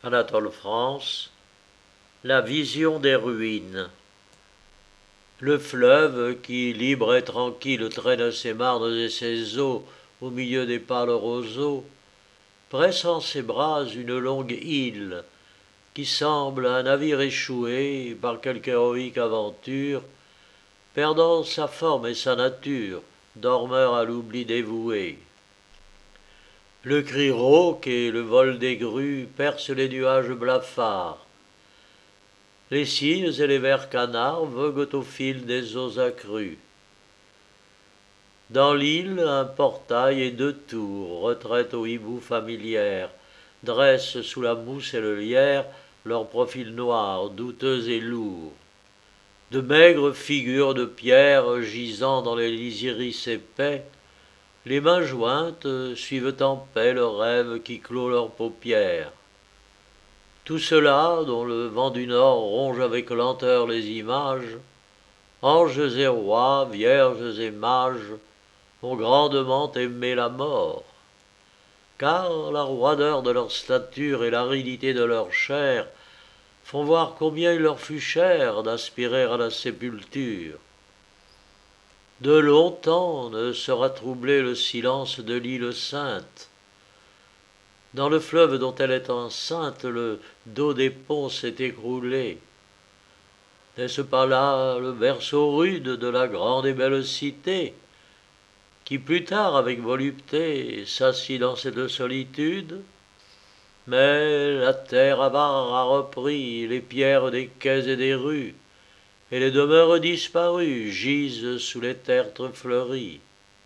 Anatole France, la vision des ruines. Le fleuve qui, libre et tranquille, traîne ses marnes et ses eaux au milieu des pâles roseaux, presse en ses bras une longue île qui semble un navire échoué par quelque héroïque aventure, perdant sa forme et sa nature, dormeur à l'oubli dévoué. Le cri rauque et le vol des grues percent les nuages blafards. Les cygnes et les vers canards voguent au fil des eaux accrues. Dans l'île, un portail et deux tours, retraite aux hiboux familières, dressent sous la mousse et le lierre leurs profils noirs, douteux et lourds. De maigres figures de pierre gisant dans les lisiris épais, les mains jointes suivent en paix le rêve qui clôt leurs paupières. Tout cela, dont le vent du nord ronge avec lenteur les images, anges et rois, vierges et mages, ont grandement aimé la mort. Car la roideur de leur stature et l'aridité de leur chair font voir combien il leur fut cher d'aspirer à la sépulture. De longtemps ne sera troublé le silence de l'île sainte. Dans le fleuve dont elle est enceinte, le dos des ponts s'est écroulé. N'est-ce pas là le berceau rude de la grande et belle cité, qui plus tard, avec volupté, s'assit dans cette solitude? Mais la terre avare a repris les pierres des quais et des rues, et les demeures disparues gisent sous les tertres fleuris.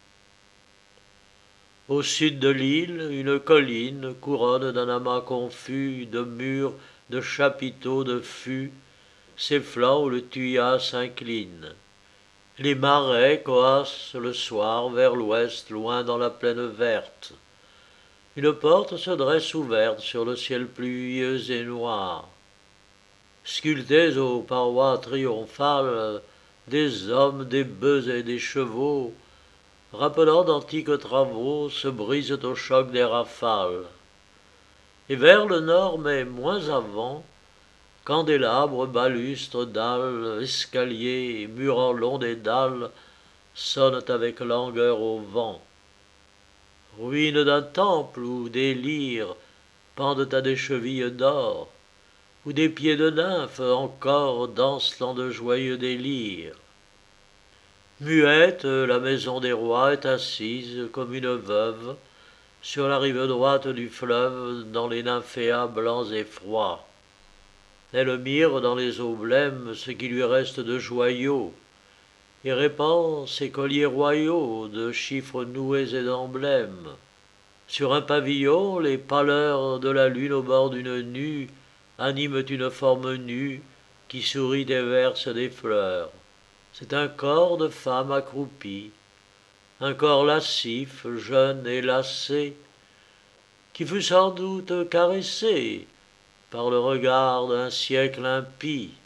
Au sud de l'île, une colline couronne d'un amas confus de murs, de chapiteaux, de fûts, ses flancs où le Thuya s'incline. Les marais coassent le soir vers l'ouest, loin dans la plaine verte. Une porte se dresse ouverte sur le ciel pluvieux et noir. Sculptés aux parois triomphales, des hommes, des bœufs et des chevaux, rappelant d'antiques travaux, se brisent au choc des rafales. Et vers le nord, mais moins avant, candélabres, balustres, dalles, escaliers, murs en long des dalles sonnent avec langueur au vent. Ruines d'un temple où des lyres pendent à des chevilles d'or, où des pieds de nymphes encore dansent dans de joyeux délires. Muette, la maison des rois est assise comme une veuve sur la rive droite du fleuve dans les nymphéas blancs et froids. Elle mire dans les eaux blêmes ce qui lui reste de joyaux et répand ses colliers royaux de chiffres noués et d'emblèmes. Sur un pavillon, les pâleurs de la lune au bord d'une nue animent une forme nue qui sourit et verse des fleurs. C'est un corps de femme accroupie, un corps lascif, jeune et lassé, qui fut sans doute caressé par le regard d'un siècle impie.